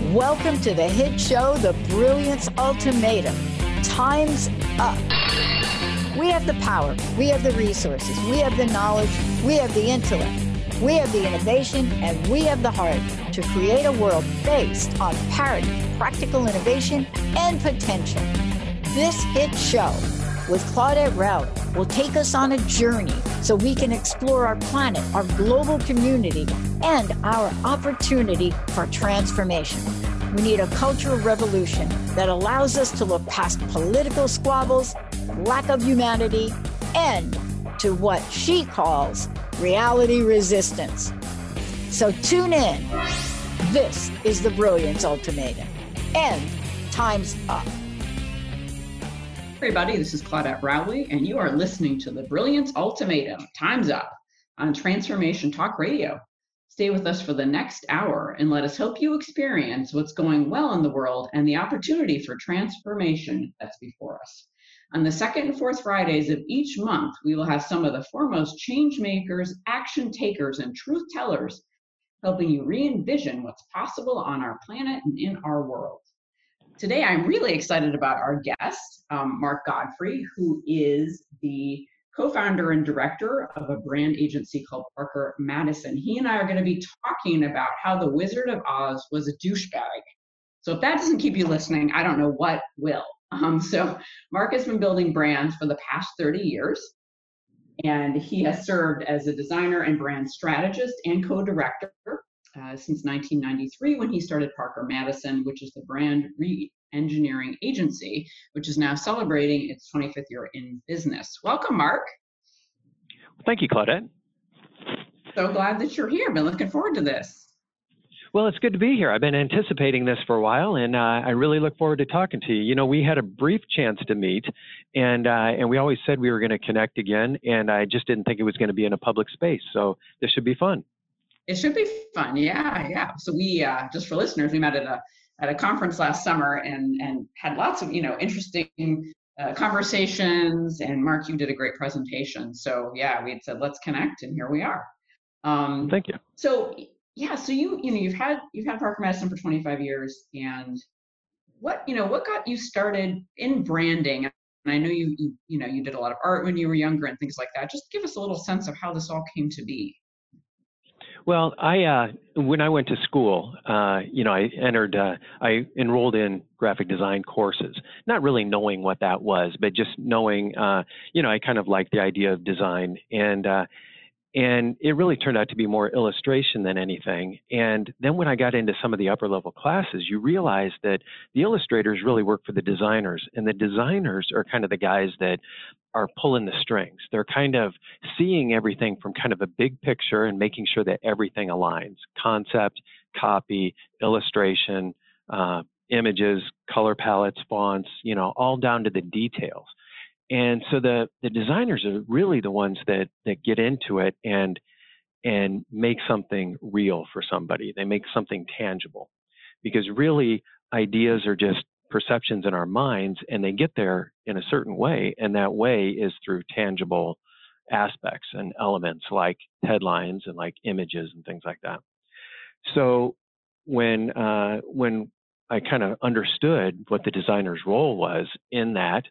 Welcome to the hit show, The Brilliance Ultimatum. Time's up. We have the power, we have the resources, we have the knowledge, we have the intellect, we have the innovation, and we have the heart to create a world based on parity, practical innovation, and potential. This hit show with Claudette Rowley will take us on a journey so we can explore our planet, our global community, and our opportunity for transformation. We need a cultural revolution that allows us to look past political squabbles, lack of humanity, and to what she calls reality resistance. So tune in. This is the Brilliance Ultimatum. And time's up. Everybody, this is Claudette Rowley, and you are listening to the Brilliance Ultimatum, Time's Up, on Transformation Talk Radio. Stay with us for the next hour and let us help you experience what's going well in the world and the opportunity for transformation that's before us. On the second and fourth Fridays of each month, we will have some of the foremost change makers, action takers, and truth tellers helping you re-envision what's possible on our planet and in our world. Today, I'm really excited about our guest, Mark Godfrey, who is the co-founder and director of a brand agency called Parker Madison. He and I are going to be talking about how the Wizard of Oz was a douchebag. So if that doesn't keep you listening, I don't know what will. So Mark has been building brands for the past 30 years, and he has served as a designer and brand strategist and co-director since 1993, when he started Parker Madison, which is the brand re-engineering agency, which is now celebrating its 25th year in business. Welcome, Mark. Thank you, Claudette. So glad that you're here. Been looking forward to this. Well, it's good to be here. I've been anticipating this for a while, and I really look forward to talking to you. You know, we had a brief chance to meet, and we always said we were going to connect again, and I just didn't think it was going to be in a public space. So this should be fun. It should be fun. Yeah. So we, just for listeners, we met at a conference last summer and had lots of, interesting conversations. And Mark, you did a great presentation. So yeah, we had said, let's connect, and here we are. Thank you. So yeah, so you've had Parker Madison for 25 years, and what got you started in branding? And I know you did a lot of art when you were younger and things like that. Just give us a little sense of how this all came to be. Well, when I went to school, I enrolled in graphic design courses, not really knowing what that was, but just knowing, I kind of liked the idea of design, and it really turned out to be more illustration than anything. And then when I got into some of the upper level classes, you realize that the illustrators really work for the designers, and the designers are kind of the guys that are pulling the strings. They're kind of seeing everything from kind of a big picture and making sure that everything aligns: concept, copy, illustration, images, color palettes, fonts, all down to the details. And so the designers are really the ones that get into it and make something real for somebody. They make something tangible, because really ideas are just perceptions in our minds, and they get there in a certain way, and that way is through tangible aspects and elements like headlines and like images and things like that. So when I kind of understood what the designer's role was in that,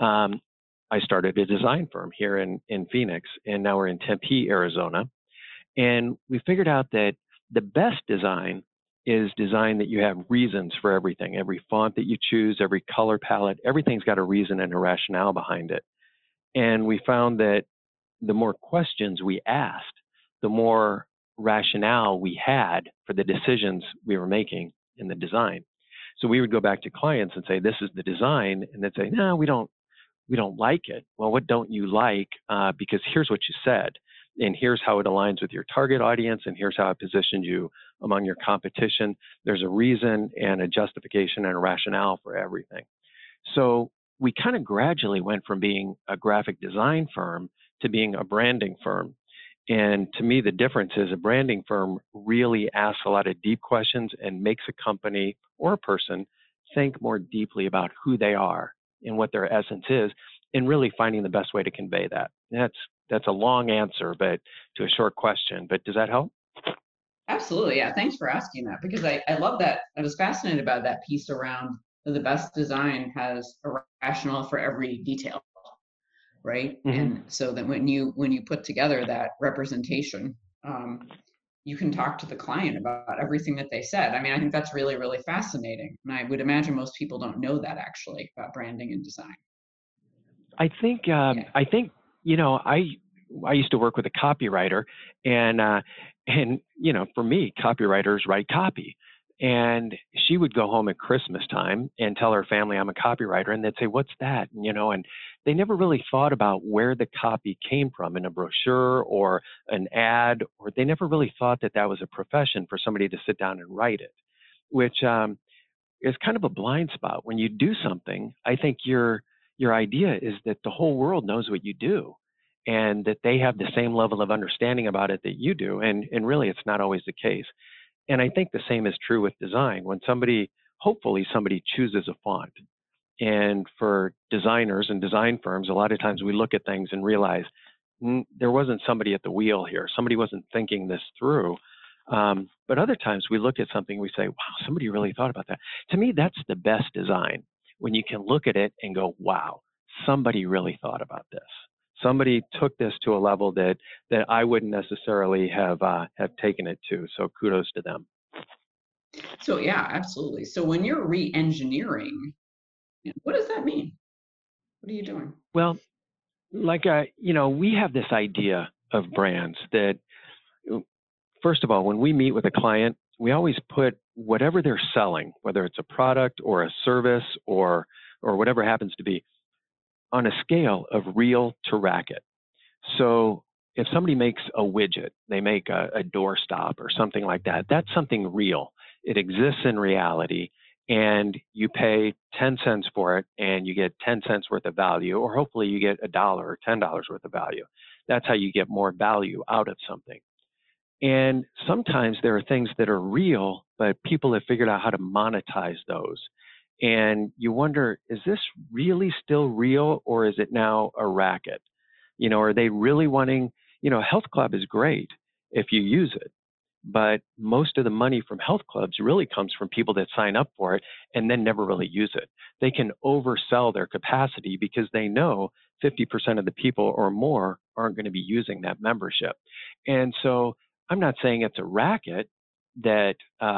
I started a design firm here in Phoenix, and now we're in Tempe, Arizona. And we figured out that the best design is design that you have reasons for everything. Every font that you choose, every color palette, everything's got a reason and a rationale behind it. And we found that the more questions we asked, the more rationale we had for the decisions we were making in the design. So we would go back to clients and say, this is the design. And they'd say, no, we don't like it. Well, what don't you like? Because here's what you said, and here's how it aligns with your target audience, and here's how it positions you among your competition. There's a reason and a justification and a rationale for everything. So we kind of gradually went from being a graphic design firm to being a branding firm. And to me, the difference is a branding firm really asks a lot of deep questions and makes a company or a person think more deeply about who they are and what their essence is, and really finding the best way to convey that. That's a long answer, but to a short question. But does that help? Absolutely. Yeah. Thanks for asking that, because I love that. I was fascinated about that piece around the best design has a rationale for every detail, right? Hmm. And so that when you put together that representation, um, you can talk to the client about everything that they said. I mean, I think that's really, really fascinating. And I would imagine most people don't know that actually about branding and design. Yeah. I think, you know, I used to work with a copywriter, and you know, for me, copywriters write copy. And she would go home at Christmas time and tell her family I'm a copywriter, and they'd say, "What's that?" And, you know, and they never really thought about where the copy came from in a brochure or an ad, or they never really thought that that was a profession for somebody to sit down and write it, which is kind of a blind spot. When you do something, I think your idea is that the whole world knows what you do and that they have the same level of understanding about it that you do. And really, it's not always the case. And I think the same is true with design. When somebody, hopefully, somebody chooses a font. And for designers and design firms, a lot of times we look at things and realize there wasn't somebody at the wheel here. Somebody wasn't thinking this through. But other times we look at something, we say, wow, somebody really thought about that. To me, that's the best design, when you can look at it and go, wow, somebody really thought about this. Somebody took this to a level that I wouldn't necessarily have taken it to. So kudos to them. So yeah, absolutely. So when you're re-engineering, what does that mean? What are you doing? Well, like you know, we have this idea of brands that, first of all, when we meet with a client, we always put whatever they're selling, whether it's a product or a service or whatever happens to be, on a scale of real to racket. So if somebody makes a widget, they make a doorstop or something like that, that's something real. It exists in reality, and you pay 10 cents for it and you get 10 cents worth of value, or hopefully you get a dollar or $10 worth of value. That's how you get more value out of something. And sometimes there are things that are real, but people have figured out how to monetize those. And you wonder, is this really still real, or is it now a racket? You know, are they really wanting, you know, Health Club is great if you use it, but most of the money from health clubs really comes from people that sign up for it and then never really use it. They can oversell their capacity because they know 50% of the people or more aren't going to be using that membership. And so I'm not saying it's a racket that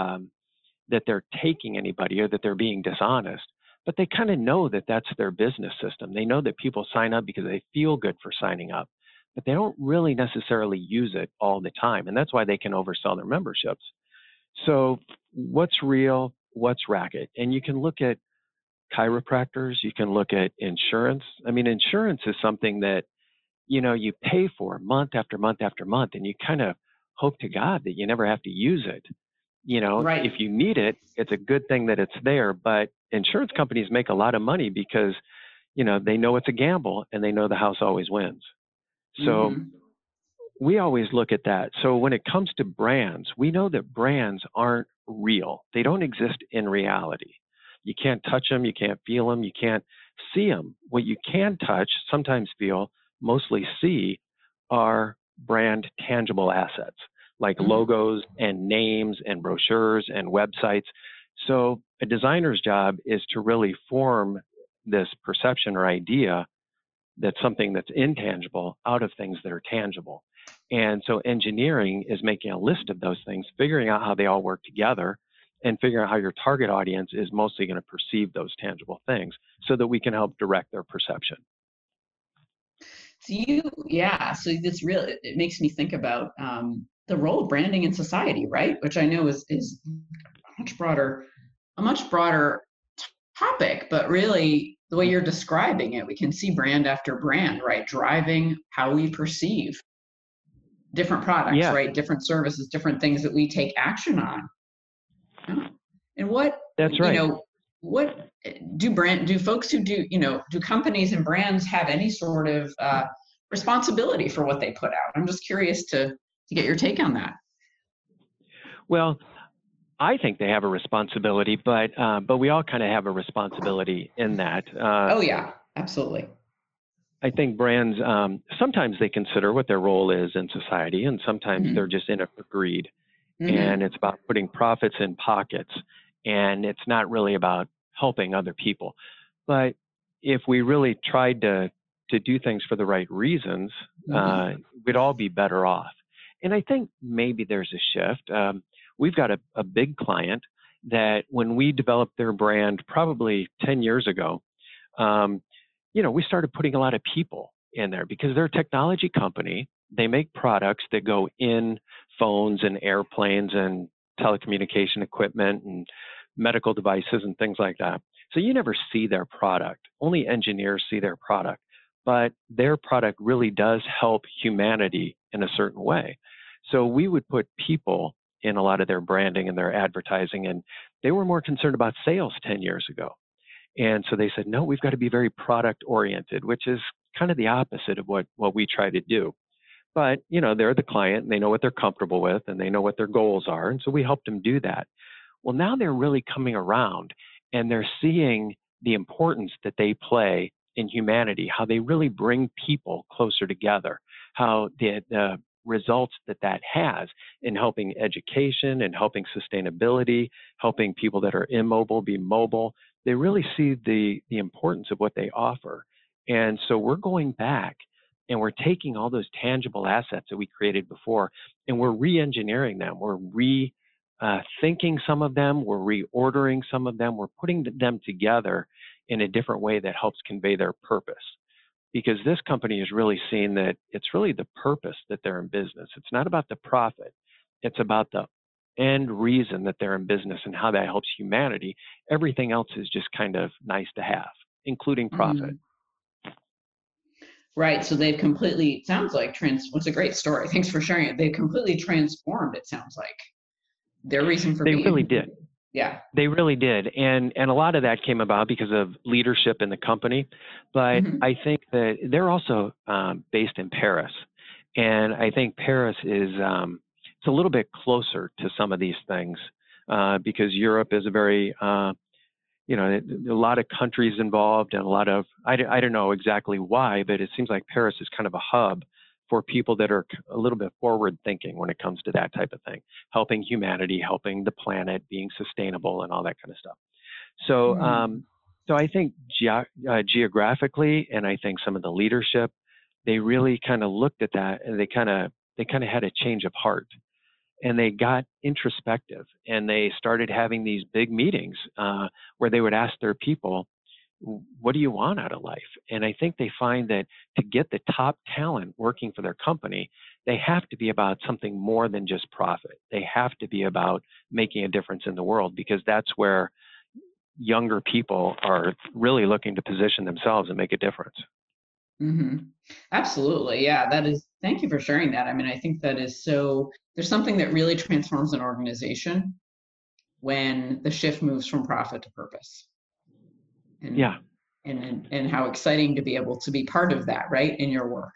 that they're taking anybody or that they're being dishonest, but they kind of know that that's their business system. They know that people sign up because they feel good for signing up, but they don't really necessarily use it all the time. And that's why they can oversell their memberships. So what's real, what's racket? And you can look at chiropractors, you can look at insurance. I mean, insurance is something that, you know, you pay for month after month after month, and you kind of hope to God that you never have to use it. You know, Right. if you need it, it's a good thing that it's there. But insurance companies make a lot of money because, you know, they know it's a gamble and they know the house always wins. So Mm-hmm. we always look at that. So when it comes to brands, we know that brands aren't real. They don't exist in reality. You can't touch them, you can't feel them, you can't see them. What you can touch, sometimes feel, mostly see, are brand tangible assets like Mm-hmm. logos and names and brochures and websites. So a designer's job is to really form this perception or idea that's something that's intangible out of things that are tangible. And so engineering is making a list of those things, figuring out how they all work together, and figuring out how your target audience is mostly going to perceive those tangible things so that we can help direct their perception. So yeah. So this really, it makes me think about the role of branding in society, right? Which I know is much broader, a much broader topic, but really the way you're describing it, we can see brand after brand, right? Driving how we perceive different products, Yeah, right? Different services, different things that we take action on. Yeah. And what, that's right. what do folks who do, do companies and brands have any sort of responsibility for what they put out? I'm just curious to get your take on that. Well, I think they have a responsibility, but we all kind of have a responsibility in that. Oh yeah, absolutely. I think brands sometimes they consider what their role is in society, and sometimes they're Mm-hmm. just in it for greed. and it's about putting profits in pockets, and it's not really about helping other people. But if we really tried to do things for the right reasons, we'd all be better off. And I think maybe there's a shift. We've got a big client that when we developed their brand probably 10 years ago, we started putting a lot of people in there because they're a technology company. They make products that go in phones and airplanes and telecommunication equipment and medical devices and things like that. So you never see their product. Only engineers see their product. But their product really does help humanity in a certain way. So we would put people in a lot of their branding and their advertising, and they were more concerned about sales 10 years ago. And so they said, no, we've got to be very product oriented, which is kind of the opposite of what we try to do. But, they're the client and they know what they're comfortable with and they know what their goals are. And so we helped them do that. Well, now they're really coming around and they're seeing the importance that they play in humanity, how they really bring people closer together, how the results that has in helping education and helping sustainability, helping people that are immobile be mobile. They really see the importance of what they offer. And so we're going back and we're taking all those tangible assets that we created before and we're re-engineering them. We're rethinking some of them. We're reordering some of them. We're putting them together in a different way that helps convey their purpose. Because this company is really seeing that it's really the purpose that they're in business. It's not about the profit. It's about the end reason that they're in business and how that helps humanity. Everything else is just kind of nice to have, including profit. Right. So they've completely, sounds like, it's a great story. Thanks for sharing it. They've completely transformed, it sounds like, their reason for being. They really did. Yeah. They really did. And a lot of that came about because of leadership in the company. But I think that they're also based in Paris. And I think Paris is, it's a little bit closer to some of these things because Europe is a very, a lot of countries involved and a lot of, I don't know exactly why, but it seems like Paris is kind of a hub for people that are a little bit forward thinking when it comes to that type of thing, helping humanity, helping the planet, being sustainable and all that kind of stuff. So, so I think geographically, and I think some of the leadership, they really kind of looked at that and they kind of had a change of heart and they got introspective and they started having these big meetings where they would ask their people, what do you want out of life? And I think they find that to get the top talent working for their company, they have to be about something more than just profit. They have to be about making a difference in the world because that's where younger people are really looking to position themselves and make a difference. Absolutely. Yeah, thank you for sharing that. I mean, I think that is there's something that really transforms an organization when the shift moves from profit to purpose. And how exciting to be able to be part of that, right, in your work.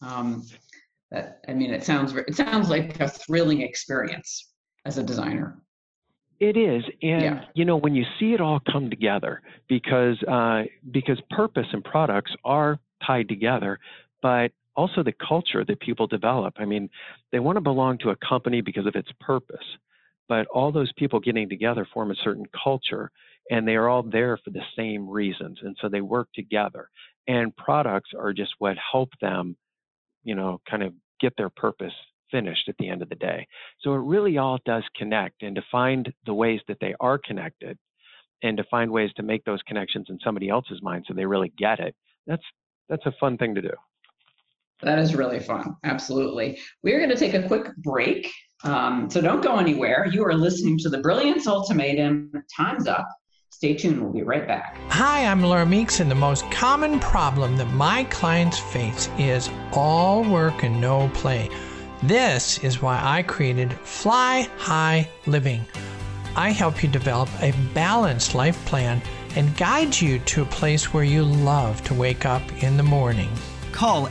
It sounds like a thrilling experience as a designer. It is, and when you see it all come together, because purpose and products are tied together, but also the culture that people develop. I mean, they want to belong to a company because of its purpose, but all those people getting together form a certain culture. And they are all there for the same reasons. And so they work together. And products are just what help them, kind of get their purpose finished at the end of the day. So it really all does connect. And to find the ways that they are connected and to find ways to make those connections in somebody else's mind so they really get it, that's a fun thing to do. That is really fun. Absolutely. We're going to take a quick break. So don't go anywhere. You are listening to the Brilliance Ultimatum. Time's up. Stay tuned. We'll be right back. Hi, I'm Laura Meeks, and the most common problem that my clients face is all work and no play. This is why I created Fly High Living. I help you develop a balanced life plan and guide you to a place where you love to wake up in the morning. Call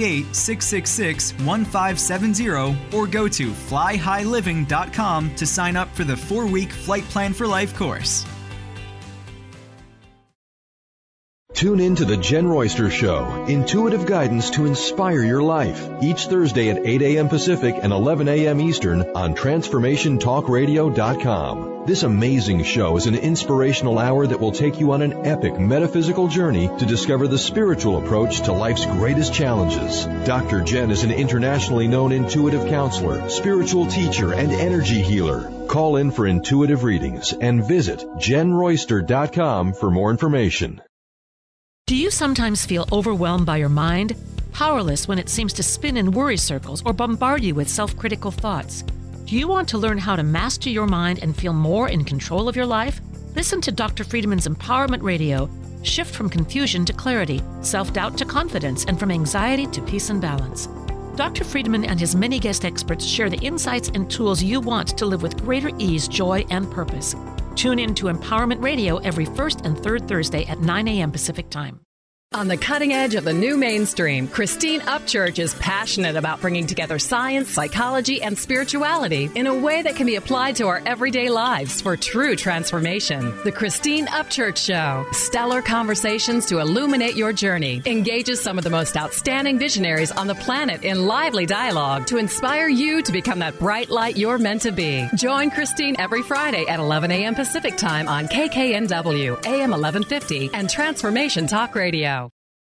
888-666-1570 or go to flyhighliving.com to sign up for the 4-week Flight Plan for Life course. Tune in to The Jen Royster Show, intuitive guidance to inspire your life, each Thursday at 8 a.m. Pacific and 11 a.m. Eastern on TransformationTalkRadio.com. This amazing show is an inspirational hour that will take you on an epic metaphysical journey to discover the spiritual approach to life's greatest challenges. Dr. Jen is an internationally known intuitive counselor, spiritual teacher, and energy healer. Call in for intuitive readings and visit JenRoyster.com for more information. Do you sometimes feel overwhelmed by your mind? Powerless when it seems to spin in worry circles or bombard you with self-critical thoughts? Do you want to learn how to master your mind and feel more in control of your life? Listen to Dr. Friedman's Empowerment Radio. Shift from confusion to clarity, self-doubt to confidence, and from anxiety to peace and balance. Dr. Friedman and his many guest experts share the insights and tools you want to live with greater ease, joy, and purpose. Tune in to Empowerment Radio every first and third Thursday at 9 a.m. Pacific Time. On the cutting edge of the new mainstream, Christine Upchurch is passionate about bringing together science, psychology, and spirituality in a way that can be applied to our everyday lives for true transformation. The Christine Upchurch Show, stellar conversations to illuminate your journey, engages some of the most outstanding visionaries on the planet in lively dialogue to inspire you to become that bright light you're meant to be. Join Christine every Friday at 11 a.m. Pacific Time on KKNW, AM 1150, and Transformation Talk Radio.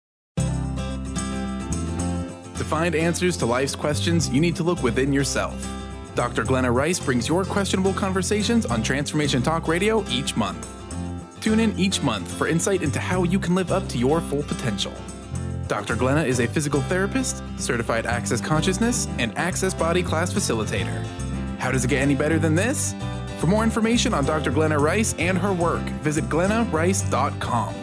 To find answers to life's questions, you need to look within yourself. Dr. Glenna Rice brings your questionable conversations on Transformation Talk Radio each month. Tune in each month for insight into how you can live up to your full potential. Dr. Glenna is a physical therapist, certified Access Consciousness, and Access Body Class facilitator. How does it get any better than this? For more information on Dr. Glenna Rice and her work, visit glennarice.com.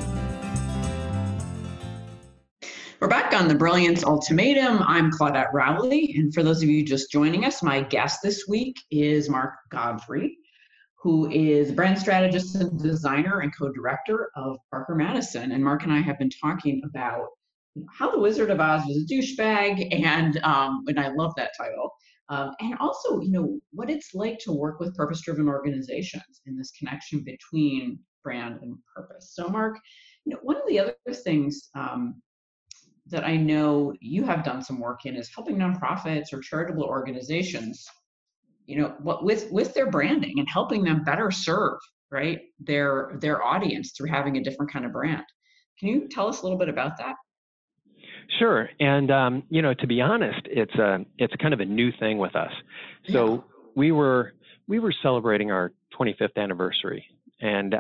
We're back on the Brilliance Ultimatum. I'm Claudette Rowley, and for those of you just joining us, my guest this week is Mark Godfrey, who is brand strategist and designer and co-director of Parker Madison. And Mark and I have been talking about how the Wizard of Oz was a douchebag, and I love that title. And also, what it's like to work with purpose-driven organizations in this connection between brand and purpose. So, Mark, one of the other things that I know you have done some work in is helping nonprofits or charitable organizations, with their branding and helping them better serve, right, their audience through having a different kind of brand. Can you tell us a little bit about that? Sure. And, to be honest, it's kind of a new thing with us. So we were celebrating our 25th anniversary. And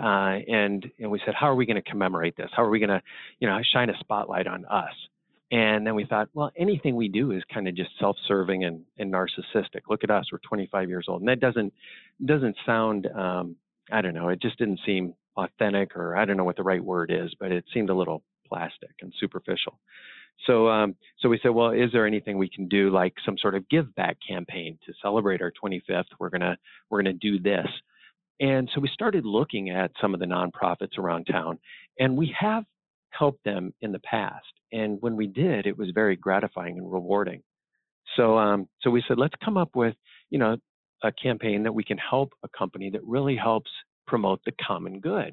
we said, how are we going to commemorate this? How are we going to, shine a spotlight on us? And then we thought, well, anything we do is kind of just self-serving and narcissistic. Look at us, we're 25 years old. And that doesn't sound, I don't know, it just didn't seem authentic, or I don't know what the right word is, but it seemed a little plastic and superficial. So we said, well, is there anything we can do, like some sort of give back campaign to celebrate our 25th? We're gonna do this. And so we started looking at some of the nonprofits around town, and we have helped them in the past. And when we did, it was very gratifying and rewarding. So we said, let's come up with, a campaign that we can help a company that really helps promote the common good.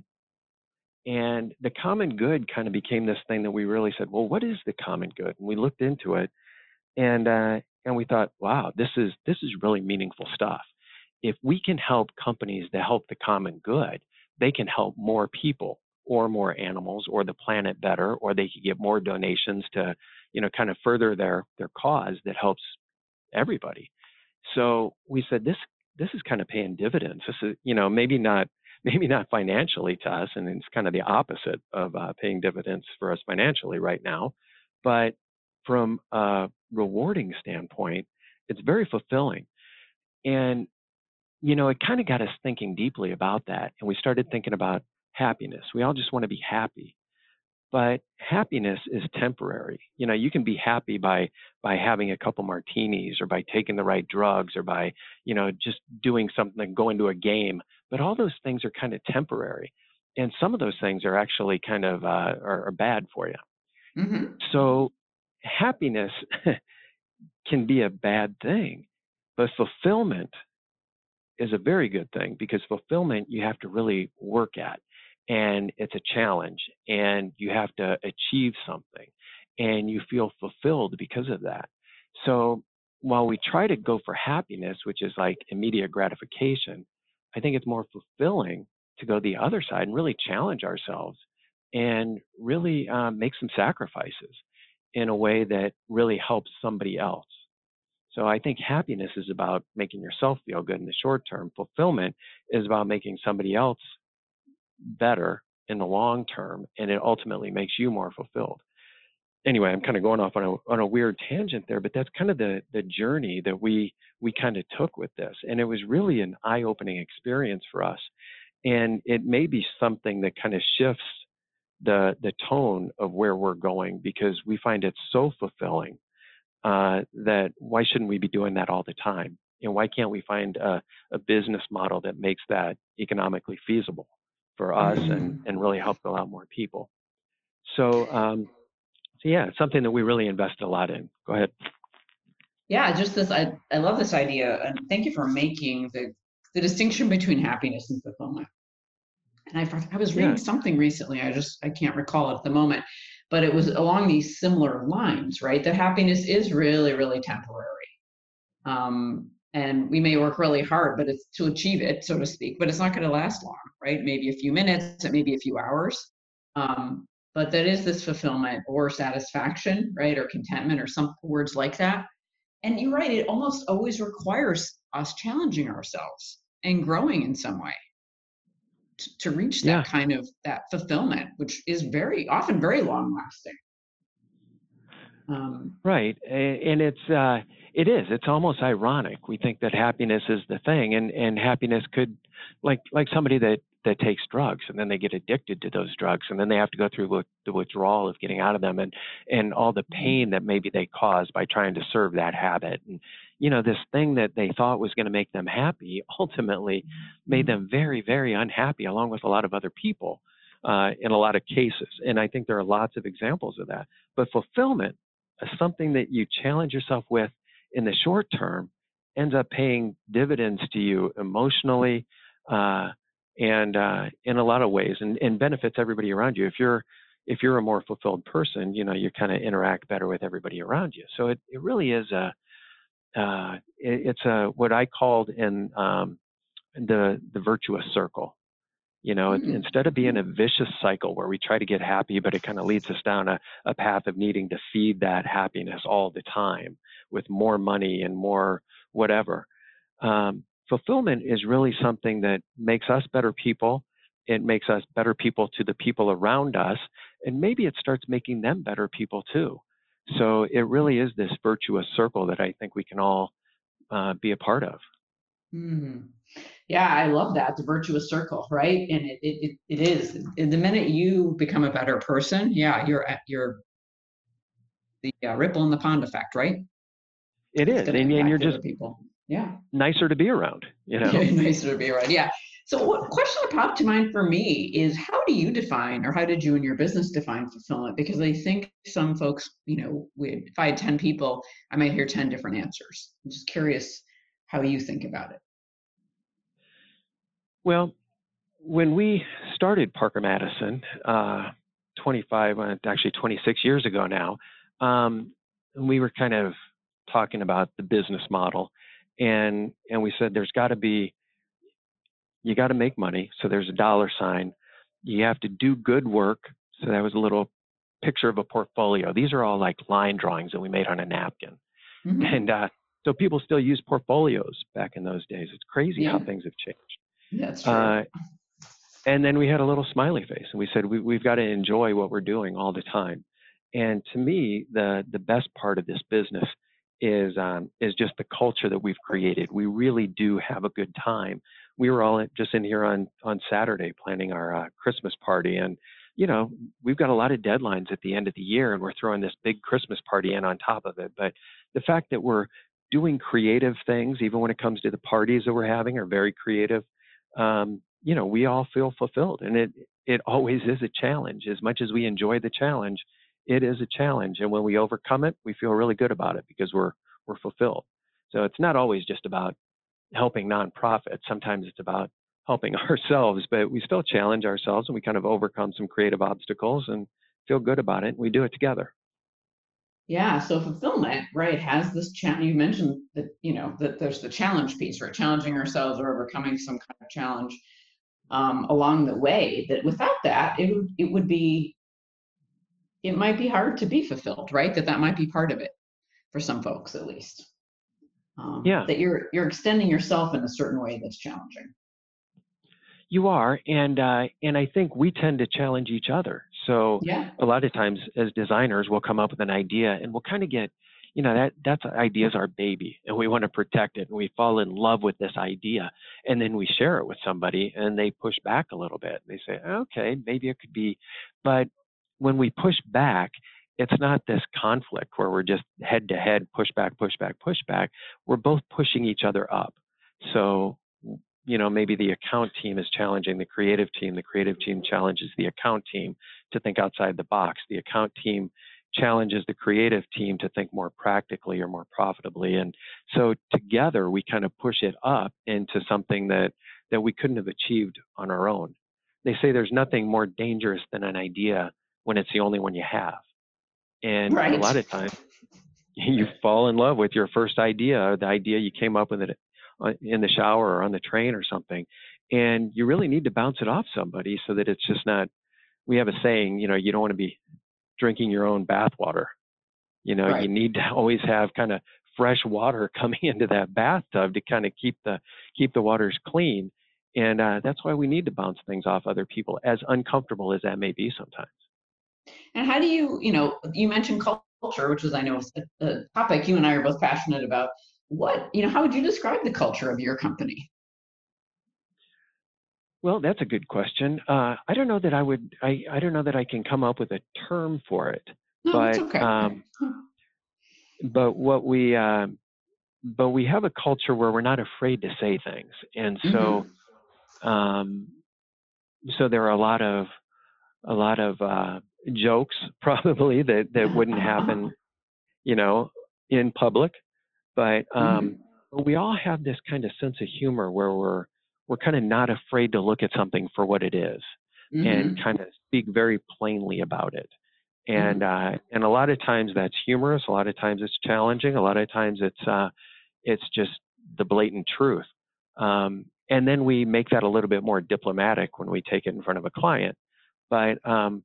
And the common good kind of became this thing that we really said, well, what is the common good? And we looked into it, and we thought, wow, this is really meaningful stuff. If we can help companies that help the common good, they can help more people or more animals or the planet better, or they could get more donations to, kind of further their cause that helps everybody. So we said, this is kind of paying dividends. This is, maybe not financially to us, and it's kind of the opposite of paying dividends for us financially right now. But from a rewarding standpoint, it's very fulfilling. And it kind of got us thinking deeply about that. And we started thinking about happiness. We all just want to be happy. But happiness is temporary. You can be happy by having a couple martinis, or by taking the right drugs, or by, just doing something, going to a game. But all those things are kind of temporary. And some of those things are actually kind of are bad for you. Mm-hmm. So happiness can be a bad thing, but fulfillment is a very good thing, because fulfillment you have to really work at. and it's a challenge, and you have to achieve something, and you feel fulfilled because of that. So while we try to go for happiness, which is like immediate gratification, I think it's more fulfilling to go the other side and really challenge ourselves and really make some sacrifices in a way that really helps somebody else. So I think happiness is about making yourself feel good in the short term. Fulfillment is about making somebody else better in the long term, and it ultimately makes you more fulfilled. Anyway, I'm kind of going off on a weird tangent there, but that's kind of the journey that we kind of took with this, and it was really an eye-opening experience for us. And it may be something that kind of shifts the tone of where we're going, because we find it so fulfilling that why shouldn't we be doing that all the time? And why can't we find a business model that makes that economically feasible for us and really help a lot more people? So yeah, it's something that we really invest a lot in. Go ahead. Yeah, just this, I love this idea, and thank you for making the distinction between happiness and fulfillment. And I was reading something recently, I can't recall it at the moment, but it was along these similar lines, right? That happiness is really, really temporary. And we may work really hard, but it's to achieve it, so to speak, but it's not going to last long, right? Maybe a few minutes, maybe a few hours. But that is this fulfillment or satisfaction, right? Or contentment, or some words like that. And you're right, it almost always requires us challenging ourselves and growing in some way to reach that kind of that fulfillment, which is very often very long lasting. Right. And it's almost ironic. We think that happiness is the thing, and happiness could, like somebody that takes drugs, and then they get addicted to those drugs, and then they have to go through the withdrawal of getting out of them, and all the pain that maybe they cause by trying to serve that habit. And, this thing that they thought was going to make them happy ultimately made them very, very unhappy, along with a lot of other people in a lot of cases. And I think there are lots of examples of that. But fulfillment is something that you challenge yourself with in the short term, ends up paying dividends to you emotionally, and in a lot of ways, and benefits everybody around you. If you're a more fulfilled person, you kind of interact better with everybody around you. So it really is it's what I called in the virtuous circle. Instead of being a vicious cycle where we try to get happy, but it kind of leads us down a path of needing to feed that happiness all the time with more money and more whatever. Fulfillment is really something that makes us better people. It makes us better people to the people around us, and maybe it starts making them better people too. So it really is this virtuous circle that I think we can all be a part of. Mm-hmm. Yeah, I love that, the virtuous circle, right? And it is. The minute you become a better person, you're the ripple in the pond effect, right? It is, and you're just people. Nicer to be around, Nicer to be around, yeah. So what question that popped to mind for me is, how do you define, or how did you and your business define fulfillment? Because I think some folks, if I had 10 people, I might hear 10 different answers. I'm just curious how you think about it. Well, when we started Parker Madison 26 years ago now, we were kind of talking about the business model, and we said you got to make money, so there's a dollar sign. You have to do good work, so that was a little picture of a portfolio. These are all like line drawings that we made on a napkin. Mm-hmm. And so people still use portfolios back in those days. It's crazy how things have changed. That's true. And then we had a little smiley face, and we said we've got to enjoy what we're doing all the time. And to me, the best part of this business is just the culture that we've created. We really do have a good time. We were all just in here on Saturday planning our Christmas party, and we've got a lot of deadlines at the end of the year, and we're throwing this big Christmas party in on top of it. But the fact that we're doing creative things, even when it comes to the parties that we're having, are very creative. We all feel fulfilled, and it always is a challenge. As much as we enjoy the challenge, it is a challenge. And when we overcome it, we feel really good about it because we're fulfilled. So it's not always just about helping nonprofits. Sometimes it's about helping ourselves, but we still challenge ourselves and we kind of overcome some creative obstacles and feel good about it. And we do it together. Yeah. So fulfillment, right, has this challenge. You mentioned that, that there's the challenge piece, right? Challenging ourselves or overcoming some kind of challenge along the way, that without that, it might be hard to be fulfilled, right? That might be part of it for some folks, at least. That you're extending yourself in a certain way that's challenging. You are, and I think we tend to challenge each other. So a lot of times as designers, we'll come up with an idea and we'll kind of get, that idea is our baby and we want to protect it. And we fall in love with this idea and then we share it with somebody and they push back a little bit. They say, okay, maybe it could be, but when we push back, it's not this conflict where we're just head to head, push back, push back, push back. We're both pushing each other up. So maybe the account team is challenging the creative team challenges the account team to think outside the box. The account team challenges the creative team to think more practically or more profitably. And so together we kind of push it up into something that we couldn't have achieved on our own. They say there's nothing more dangerous than an idea when it's the only one you have. And a lot of times you fall in love with your first idea, or the idea you came up with it in the shower or on the train or something, and you really need to bounce it off somebody so that it's just not, we have a saying, you don't want to be drinking your own bathwater. You need to always have kind of fresh water coming into that bathtub to kind of keep the waters clean. And that's why we need to bounce things off other people, as uncomfortable as that may be sometimes. And how do you mentioned culture, which is, I know, a topic you and I are both passionate about. How would you describe the culture of your company? Well, that's a good question. I don't know that I don't know that I can come up with a term for it. No, but that's okay. but we have a culture where we're not afraid to say things, and so so there are a lot of jokes probably that wouldn't happen, in public. But we all have this kind of sense of humor where we're kind of not afraid to look at something for what it is and kind of speak very plainly about it. And a lot of times that's humorous. A lot of times it's challenging. A lot of times it's just the blatant truth. And then we make that a little bit more diplomatic when we take it in front of a client. But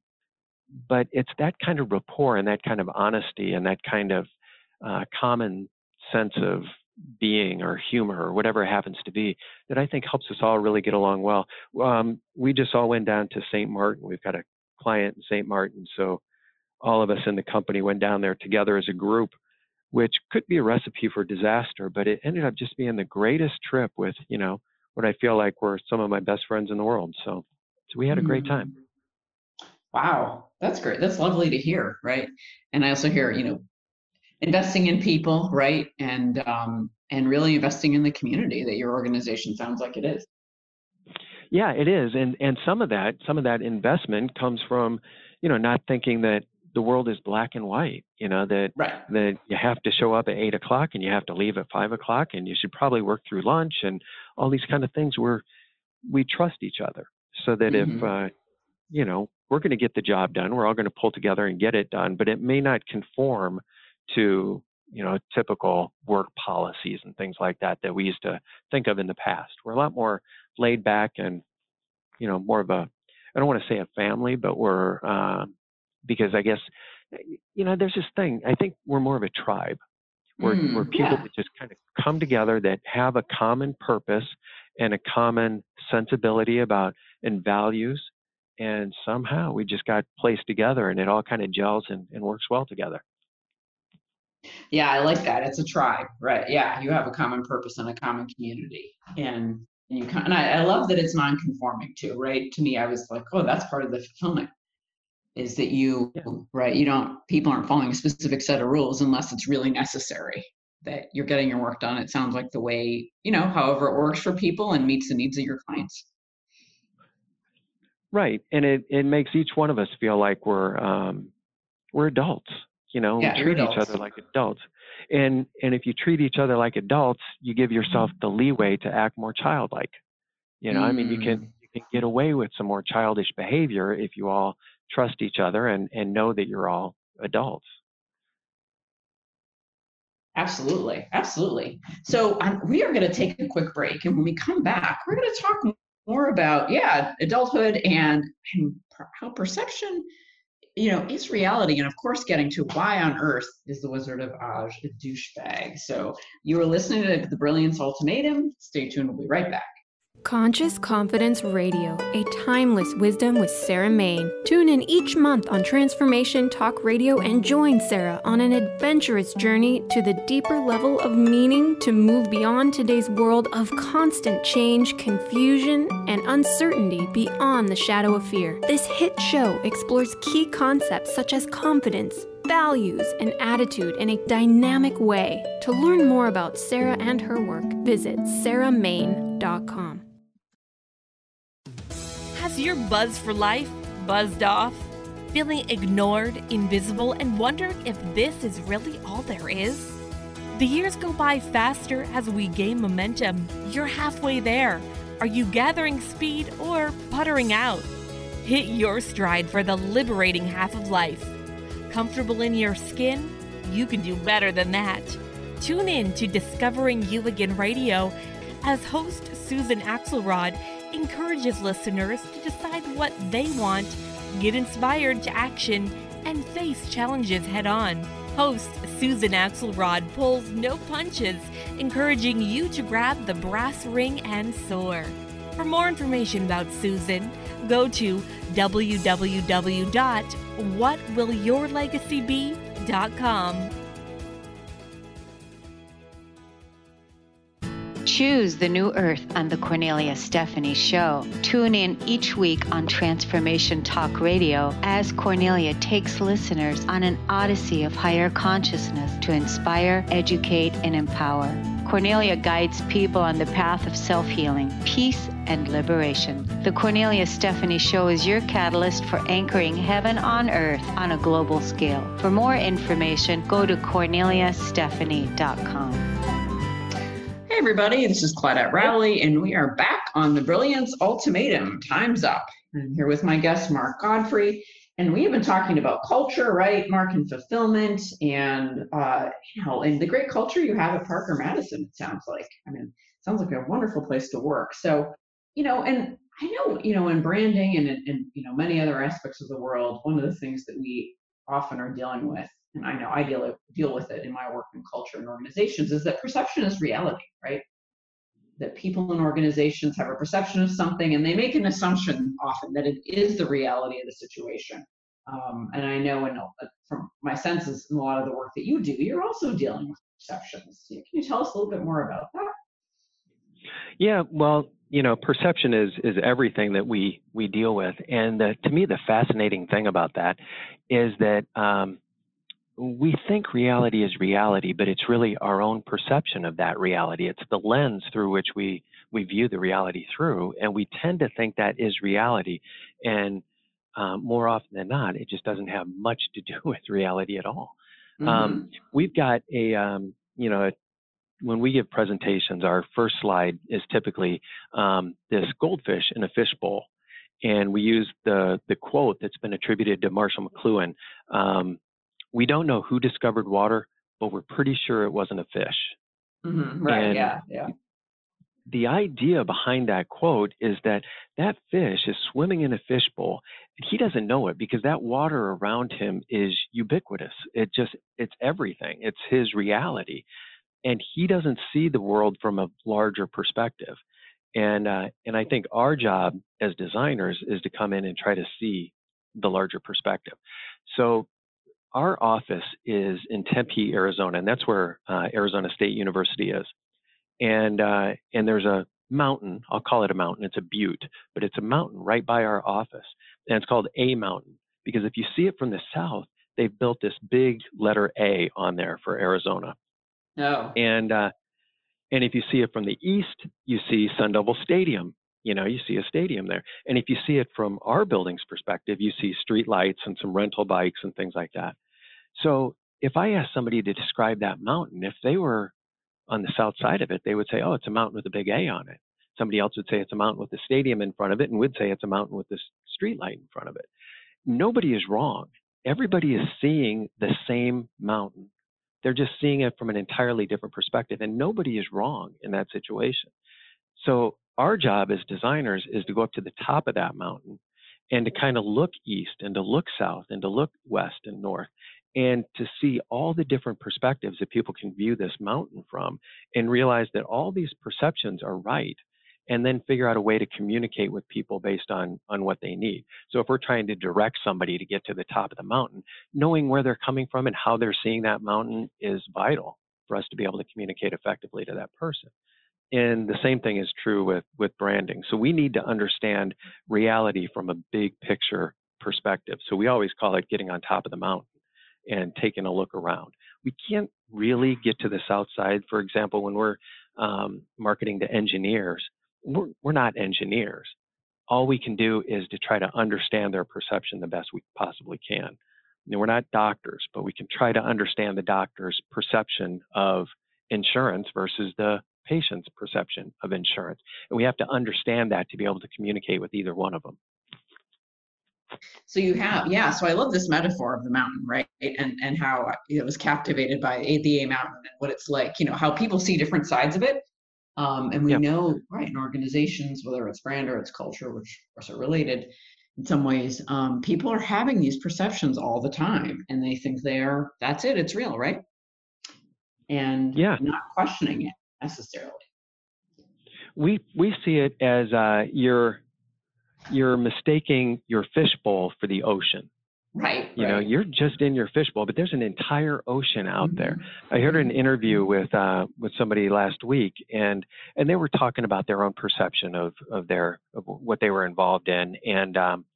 it's that kind of rapport and that kind of honesty and that kind of common sense of being or humor or whatever it happens to be that I think helps us all really get along well. We just all went down to St. Martin. We've got a client in St. Martin, so all of us in the company went down there together as a group, which could be a recipe for disaster, but it ended up just being the greatest trip with, what I feel like were some of my best friends in the world. So we had a great time. Wow, that's great. That's lovely to hear, right? And I also hear, investing in people, right? And really investing in the community that your organization sounds like it is. Yeah, it is. And some of that investment comes from, not thinking that the world is black and white, that you have to show up at 8 o'clock and you have to leave at 5 o'clock and you should probably work through lunch and all these kind of things where we trust each other so that if, we're going to get the job done, we're all going to pull together and get it done, but it may not conform to, typical work policies and things like that we used to think of in the past. We're a lot more laid back and, more of a, I don't want to say a family, but we're, because I guess, there's this thing, I think we're more of a tribe. We're people that just kind of come together that have a common purpose and a common sensibility about and values. And somehow we just got placed together and it all kind of gels and works well together. Yeah, I like that. It's a tribe, right? Yeah, you have a common purpose and a common community, and I love that it's non-conforming too, right? To me, I was like, oh, that's part of the fulfillment, is that people aren't following a specific set of rules unless it's really necessary. That you're getting your work done. It sounds like the way, however it works for people and meets the needs of your clients. Right, and it makes each one of us feel like we're adults. We treat each other like adults. And if you treat each other like adults, you give yourself the leeway to act more childlike. I mean, you can get away with some more childish behavior if you all trust each other and know that you're all adults. Absolutely. Absolutely. So we are going to take a quick break. And when we come back, we're going to talk more about, adulthood and how perception, is reality. And of course, getting to why on earth is the Wizard of Oz a douchebag. So you are listening to The Brilliance Ultimatum. Stay tuned. We'll be right back. Conscious Confidence Radio, a timeless wisdom with Sarah Main. Tune in each month on Transformation Talk Radio and join Sarah on an adventurous journey to the deeper level of meaning to move beyond today's world of constant change, confusion, and uncertainty beyond the shadow of fear. This hit show explores key concepts such as confidence, values, and attitude in a dynamic way. To learn more about Sarah and her work, visit sarahmain.com. Has your buzz for life buzzed off? Feeling ignored, invisible, and wondering if this is really all there is? The years go by faster as we gain momentum. You're halfway there. Are you gathering speed or puttering out? Hit your stride for the liberating half of life. Comfortable in your skin? You can do better than that. Tune in to Discovering You Again Radio as host Susan Axelrod encourages listeners to decide what they want, get inspired to action, and face challenges head-on. Host Susan Axelrod pulls no punches, encouraging you to grab the brass ring and soar. For more information about Susan, go to www.whatwillyourlegacybe.com. Choose the new earth on the Cornelia Stephanie Show. Tune in each week on Transformation Talk Radio as Cornelia takes listeners on an odyssey of higher consciousness to inspire, educate, and empower. Cornelia guides people on the path of self-healing, peace, and liberation. The Cornelia Stephanie Show is your catalyst for anchoring heaven on earth on a global scale. For more information, go to corneliastephanie.com. Hey everybody, this is Claudette Rowley, and we are back on The Brilliance Ultimatum. Time's up. I'm here with my guest, Mark Godfrey, and we have been talking about culture, right, Mark, and fulfillment, and and the great culture you have at Parker Madison. It sounds like. I mean, it sounds like a wonderful place to work. So, and I know, in branding and many other aspects of the world, one of the things that we often are dealing with, and I know I deal with it in my work in culture and organizations, is that perception is reality, right? That people in organizations have a perception of something and they make an assumption often that it is the reality of the situation. And I know from my senses in a lot of the work that you do, you're also dealing with perceptions. Can you tell us a little bit more about that? Yeah, well, perception is everything that we deal with. And to me, the fascinating thing about that is that we think reality is reality, but it's really our own perception of that reality. It's the lens through which we view the reality through, and we tend to think that is reality. And more often than not, it just doesn't have much to do with reality at all. Mm-hmm. We've got when we give presentations, our first slide is typically this goldfish in a fishbowl. And we use the quote that's been attributed to Marshall McLuhan. We don't know who discovered water, but we're pretty sure it wasn't a fish. Mm-hmm. Right, and yeah. The idea behind that quote is that fish is swimming in a fishbowl, and he doesn't know it because that water around him is ubiquitous. It's everything. It's his reality. And he doesn't see the world from a larger perspective. And I think our job as designers is to come in and try to see the larger perspective. So our office is in Tempe, Arizona, and that's where Arizona State University is. And there's a mountain. I'll call it a mountain. It's a butte, but it's a mountain right by our office, and it's called A Mountain because if you see it from the south, they've built this big letter A on there for Arizona. Oh. And if you see it from the east, you see Sun Devil Stadium. You see a stadium there. And if you see it from our building's perspective, you see street lights and some rental bikes and things like that. So if I asked somebody to describe that mountain, if they were on the south side of it, they would say, oh, it's a mountain with a big A on it. Somebody else would say it's a mountain with a stadium in front of it, and would say it's a mountain with this street light in front of it. Nobody is wrong. Everybody is seeing the same mountain. They're just seeing it from an entirely different perspective, and nobody is wrong in that situation. So our job as designers is to go up to the top of that mountain and to kind of look east and to look south and to look west and north and to see all the different perspectives that people can view this mountain from and realize that all these perceptions are right, and then figure out a way to communicate with people based on what they need. So if we're trying to direct somebody to get to the top of the mountain, knowing where they're coming from and how they're seeing that mountain is vital for us to be able to communicate effectively to that person. And the same thing is true with branding. So we need to understand reality from a big picture perspective. So we always call it getting on top of the mountain and taking a look around. We can't really get to the south side. For example, when we're marketing to engineers, we're not engineers. All we can do is to try to understand their perception the best we possibly can. You know, we're not doctors, but we can try to understand the doctor's perception of insurance versus the patient's perception of insurance. And we have to understand that to be able to communicate with either one of them. So you have, so I love this metaphor of the mountain, right? And how I was captivated by the A Mountain and what it's like, you know, how people see different sides of it. And we know, right, in organizations, whether it's brand or it's culture, which are related in some ways, people are having these perceptions all the time, and they think that's it, it's real, right? And not questioning it necessarily. We see it as you're mistaking your fishbowl for the ocean. Right. You know, you're just in your fishbowl, but there's an entire ocean out there. I heard an interview with somebody last week, and they were talking about their own perception of what they were involved in, and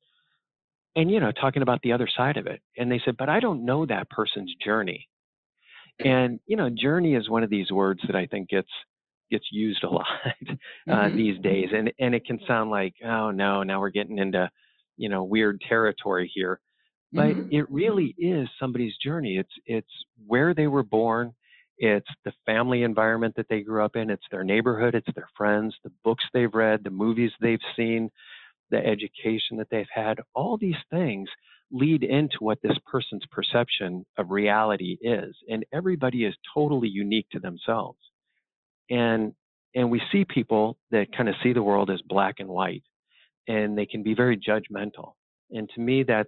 you know, talking about the other side of it. And they said, but I don't know that person's journey. And you know, journey is one of these words that I think gets used a lot these days, and it can sound like, oh no, now we're getting into, you know, weird territory here. But it really is somebody's journey. It's where they were born. It's the family environment that they grew up in. It's their neighborhood. It's their friends, the books they've read, the movies they've seen, the education that they've had. All these things lead into what this person's perception of reality is. And everybody is totally unique to themselves. And we see people that kind of see the world as black and white, and they can be very judgmental. And to me, that's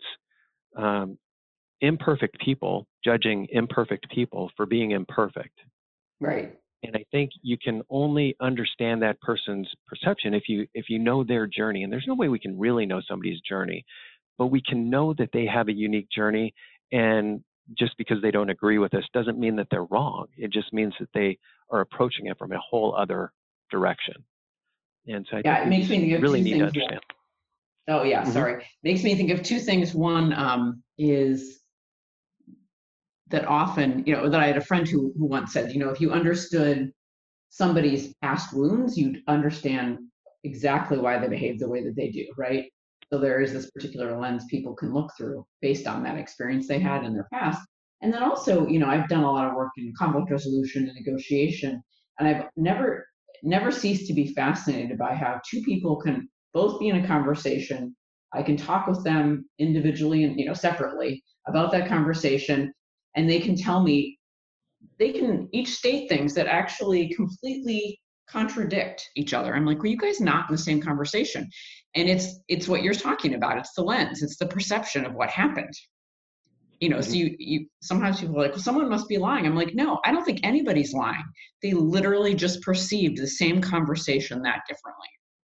imperfect people judging imperfect people for being imperfect. Right. And I think you can only understand that person's perception if you know their journey. And there's no way we can really know somebody's journey, but we can know that they have a unique journey. And just because they don't agree with us doesn't mean that they're wrong. It just means that they are approaching it from a whole other direction. And so I think it makes me think of really two need things. to understand. Oh yeah, sorry. Makes me think of two things. One is that often, you know, that I had a friend who once said, you know, if you understood somebody's past wounds, you'd understand exactly why they behave the way that they do, right? So there is this particular lens people can look through based on that experience they had in their past. And then also, you know, I've done a lot of work in conflict resolution and negotiation, and I've never ceased to be fascinated by how two people can both be in a conversation. I can talk with them individually and, you know, separately about that conversation, and they can tell me, they can each state things that actually completely contradict each other. I'm like, were you guys not in the same conversation? And it's what you're talking about. It's the lens. It's the perception of what happened. You know, so you sometimes people are like, well, someone must be lying. I'm like, no, I don't think anybody's lying. They literally just perceived the same conversation that differently.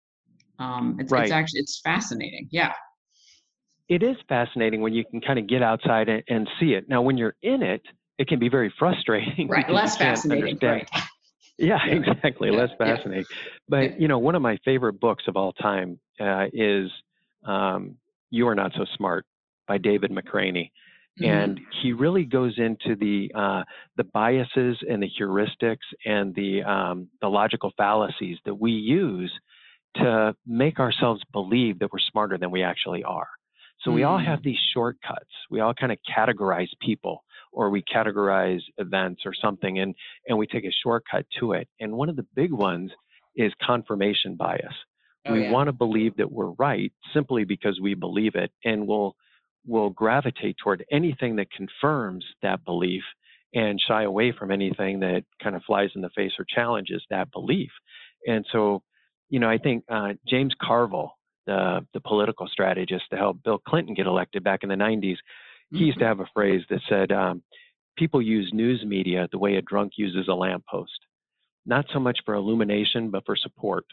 It's fascinating. Yeah. It is fascinating when you can kind of get outside and see it. Now, when you're in it, it can be very frustrating. Right. Less fascinating. Right. Yeah, exactly. Less fascinating. But, you know, one of my favorite books of all time is You Are Not So Smart by David McRaney. And he really goes into the biases and the heuristics and the logical fallacies that we use to make ourselves believe that we're smarter than we actually are. So we all have these shortcuts. We all kind of categorize people, or we categorize events or something, and we take a shortcut to it. And one of the big ones is confirmation bias. Oh, We yeah. want to believe that we're right simply because we believe it, and we'll gravitate toward anything that confirms that belief and shy away from anything that kind of flies in the face or challenges that belief. And so, I think James Carville, the political strategist to help Bill Clinton get elected back in the 90s, he used to have a phrase that said, people use news media the way a drunk uses a lamppost, not so much for illumination, but for support.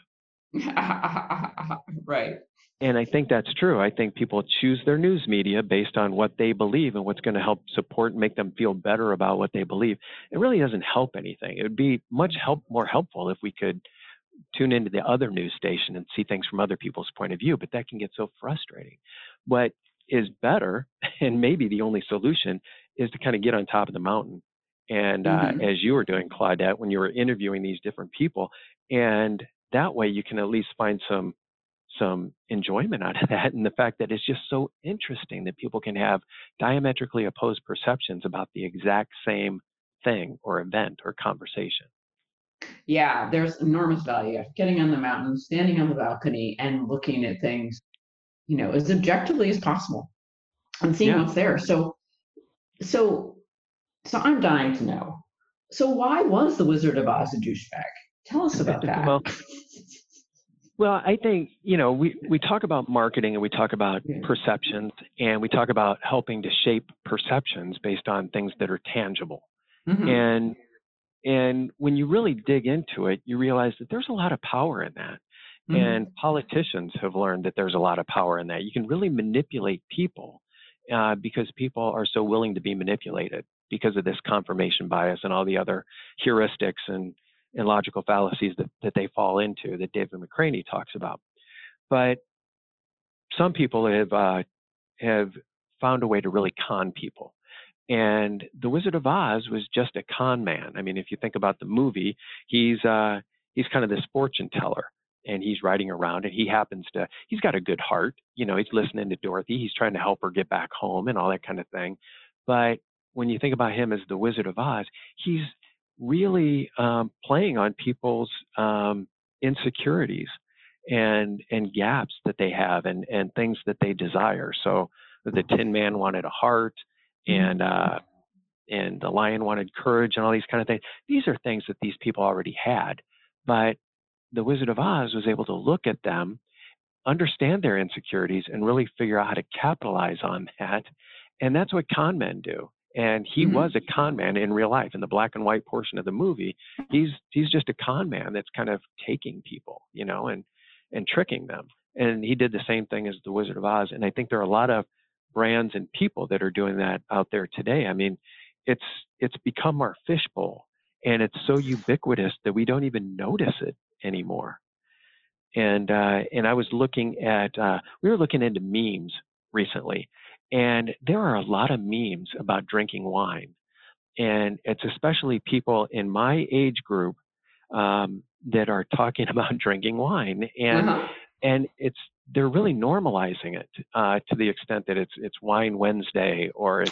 Right. And I think that's true. I think people choose their news media based on what they believe and what's going to help support and make them feel better about what they believe. It really doesn't help anything. It would be much more helpful if we could tune into the other news station and see things from other people's point of view, but that can get so frustrating. What is better, and maybe the only solution, is to kind of get on top of the mountain. And as you were doing, Claudette, when you were interviewing these different people, and that way you can at least find some enjoyment out of that, and the fact that it's just so interesting that people can have diametrically opposed perceptions about the exact same thing or event or conversation. Yeah, there's enormous value of getting on the mountain, standing on the balcony, and looking at things, as objectively as possible, and seeing what's there. So I'm dying to know. So why was the Wizard of Oz a douchebag? Tell us about that. Well, I think, we talk about marketing and we talk about perceptions, and we talk about helping to shape perceptions based on things that are tangible. And when you really dig into it, you realize that there's a lot of power in that. And politicians have learned that there's a lot of power in that. You can really manipulate people because people are so willing to be manipulated because of this confirmation bias and all the other heuristics and logical fallacies that they fall into that David McCraney talks about. But some people have found a way to really con people. And the Wizard of Oz was just a con man. I mean, if you think about the movie, he's kind of this fortune teller, and he's riding around, and he's got a good heart. He's listening to Dorothy. He's trying to help her get back home and all that kind of thing. But when you think about him as the Wizard of Oz, he's really playing on people's insecurities and gaps that they have and things that they desire. So the Tin Man wanted a heart, and the lion wanted courage, and all these kind of things. These are things that these people already had, but the Wizard of Oz was able to look at them, understand their insecurities, and really figure out how to capitalize on that. And that's what con men do. And he was a con man in real life. In the black and white portion of the movie, he's just a con man that's kind of taking people, and tricking them. And he did the same thing as the Wizard of Oz. And I think there are a lot of brands and people that are doing that out there today. I mean, it's become our fishbowl, and it's so ubiquitous that we don't even notice it anymore. And I was looking at we were looking into memes recently, and there are a lot of memes about drinking wine, and it's especially people in my age group that are talking about drinking wine, and they're really normalizing it to the extent that it's Wine Wednesday, or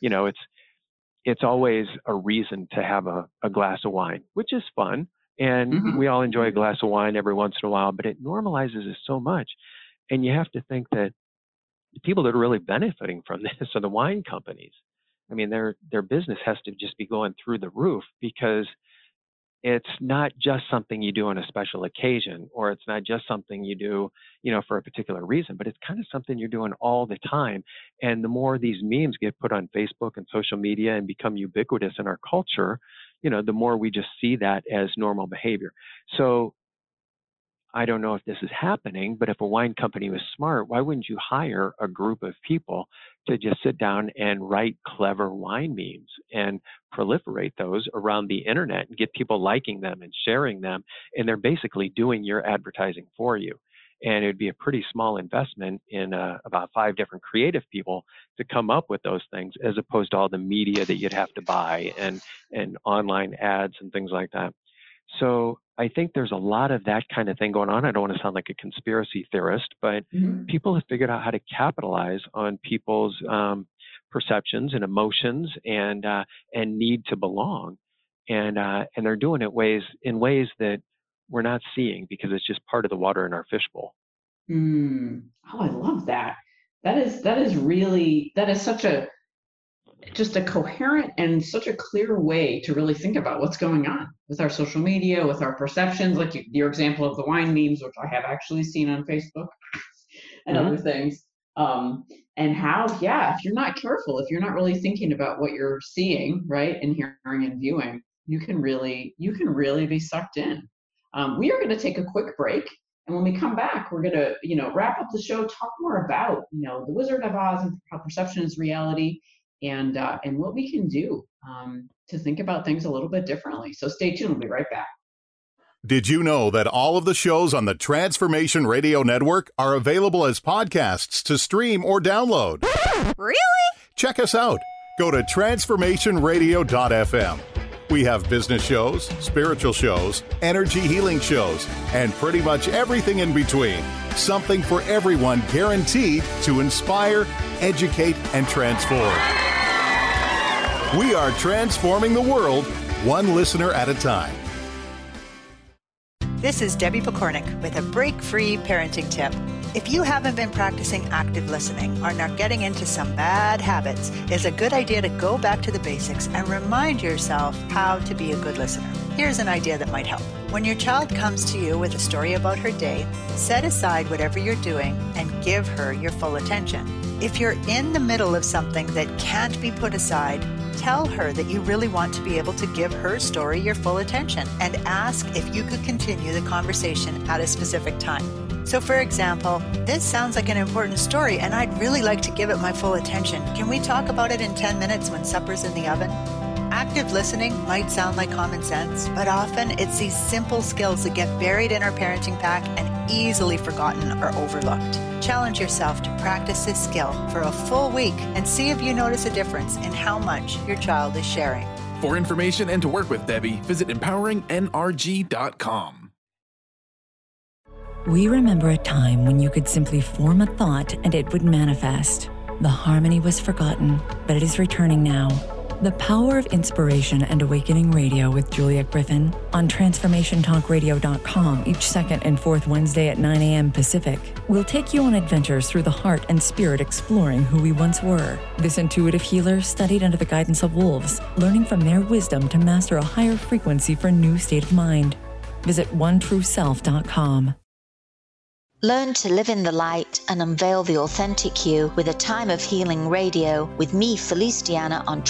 it's always a reason to have a glass of wine, which is fun. And we all enjoy a glass of wine every once in a while, but it normalizes it so much. And you have to think that the people that are really benefiting from this are the wine companies. I mean, their business has to just be going through the roof, because it's not just something you do on a special occasion, or it's not just something you do, for a particular reason, but it's kind of something you're doing all the time. And the more these memes get put on Facebook and social media and become ubiquitous in our culture, the more we just see that as normal behavior. So I don't know if this is happening, but if a wine company was smart, why wouldn't you hire a group of people to just sit down and write clever wine memes and proliferate those around the internet and get people liking them and sharing them? And they're basically doing your advertising for you. And it'd be a pretty small investment in about 5 different creative people to come up with those things, as opposed to all the media that you'd have to buy and online ads and things like that. So I think there's a lot of that kind of thing going on. I don't want to sound like a conspiracy theorist, but people have figured out how to capitalize on people's perceptions and emotions and need to belong, and they're doing it in ways that we're not seeing because it's just part of the water in our fishbowl. Oh, I love that. That is such just a coherent and such a clear way to really think about what's going on with our social media, with our perceptions, like your example of the wine memes, which I have actually seen on Facebook and other things. And how, if you're not careful, if you're not really thinking about what you're seeing, right, and hearing and viewing, you can really be sucked in. We are going to take a quick break. And when we come back, we're going to, wrap up the show, talk more about, the Wizard of Oz and how perception is reality, and what we can do to think about things a little bit differently. So stay tuned. We'll be right back. Did you know that all of the shows on the Transformation Radio Network are available as podcasts to stream or download? Really? Check us out. Go to transformationradio.fm. We have business shows, spiritual shows, energy healing shows, and pretty much everything in between. Something for everyone, guaranteed to inspire, educate, and transform. We are transforming the world, one listener at a time. This is Debbie Pokornik with a break-free parenting tip. If you haven't been practicing active listening or are getting into some bad habits, it's a good idea to go back to the basics and remind yourself how to be a good listener. Here's an idea that might help. When your child comes to you with a story about her day, set aside whatever you're doing and give her your full attention. If you're in the middle of something that can't be put aside, tell her that you really want to be able to give her story your full attention and ask if you could continue the conversation at a specific time. So for example, this sounds like an important story and I'd really like to give it my full attention. Can we talk about it in 10 minutes when supper's in the oven? Active listening might sound like common sense, but often it's these simple skills that get buried in our parenting pack and easily forgotten or overlooked. Challenge yourself to practice this skill for a full week and see if you notice a difference in how much your child is sharing. For information and to work with Debbie, visit empoweringnrg.com. We remember a time when you could simply form a thought and it would manifest. The harmony was forgotten, but it is returning now. The Power of Inspiration and Awakening Radio with Juliet Griffin on TransformationTalkRadio.com each second and fourth Wednesday at 9 a.m. Pacific. We'll take you on adventures through the heart and spirit, exploring who we once were. This intuitive healer studied under the guidance of wolves, learning from their wisdom to master a higher frequency for a new state of mind. Visit OneTrueSelf.com. Learn to live in the light and unveil the authentic you with A Time of Healing Radio with me, Felice Diana, on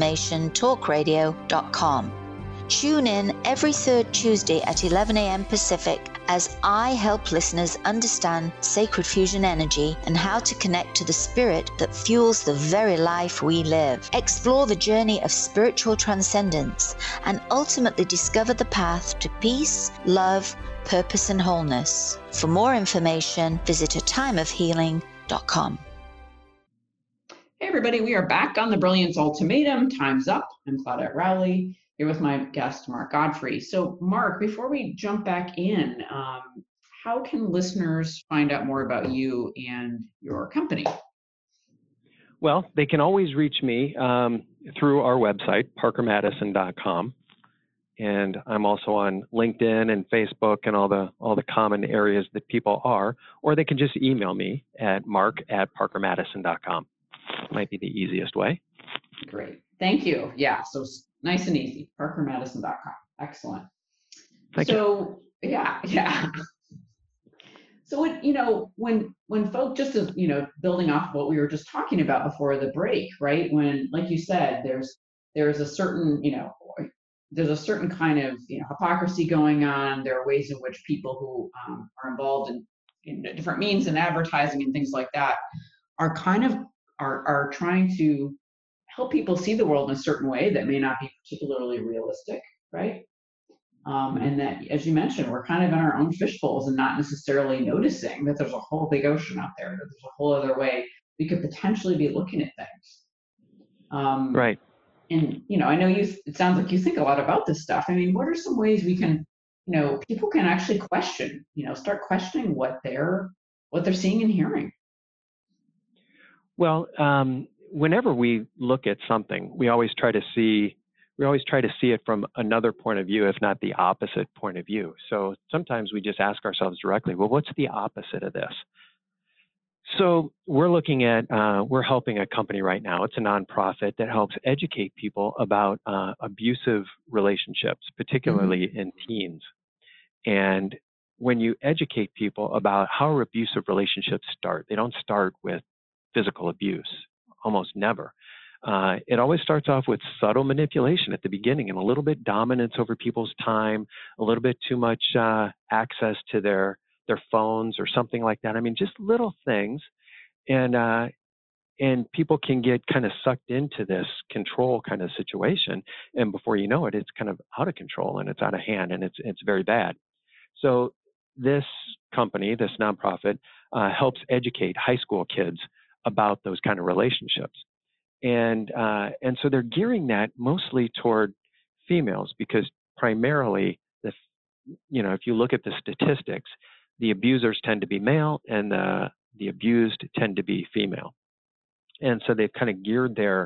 TransformationTalkRadio.com. Tune in every third Tuesday at 11 a.m. Pacific as I help listeners understand sacred fusion energy and how to connect to the spirit that fuels the very life we live. Explore the journey of spiritual transcendence and ultimately discover the path to peace, love, purpose, and wholeness. For more information, visit atimeofhealing.com. Hey everybody, we are back on the Brilliance Ultimatum. Time's up. I'm Claudette Rowley, here with my guest, Mark Godfrey. So Mark, before we jump back in, how can listeners find out more about you and your company? Well, they can always reach me through our website, parkermadison.com. And I'm also on LinkedIn and Facebook and all the common areas that people are, or they can just email me at mark@parkermadison.com. Might be the easiest way. Great. Thank you. Yeah. So nice and easy. parkermadison.com. Excellent. Thank you. Yeah. So when folks, just as, building off of what we were just talking about before the break, right? When, like you said, there's a certain, there's a certain kind of hypocrisy going on. There are ways in which people who are involved in different means and advertising and things like that are kind of are trying to help people see the world in a certain way that may not be particularly realistic, right? And that, as you mentioned, we're kind of in our own fishbowls and not necessarily noticing that there's a whole big ocean out there, that there's a whole other way we could potentially be looking at things. Right. And, I know it sounds like you think a lot about this stuff. I mean, what are some ways we can, people can actually question, start questioning what they're seeing and hearing? Well, whenever we look at something, we always try to see we always try to see it from another point of view, if not the opposite point of view. So sometimes we just ask ourselves directly, well, what's the opposite of this? So we're looking at, we're helping a company right now. It's a nonprofit that helps educate people about abusive relationships, particularly in teens. And when you educate people about how abusive relationships start, they don't start with physical abuse, almost never. It always starts off with subtle manipulation at the beginning and a little bit dominance over people's time, a little bit too much access to their phones or something like that. I mean, just little things. And people can get kind of sucked into this control kind of situation. And before you know it, it's kind of out of control and it's out of hand and it's very bad. So this company, this nonprofit, helps educate high school kids about those kind of relationships. And so they're gearing that mostly toward females because primarily, if you look at the statistics, the abusers tend to be male and the abused tend to be female. And so they've kind of geared their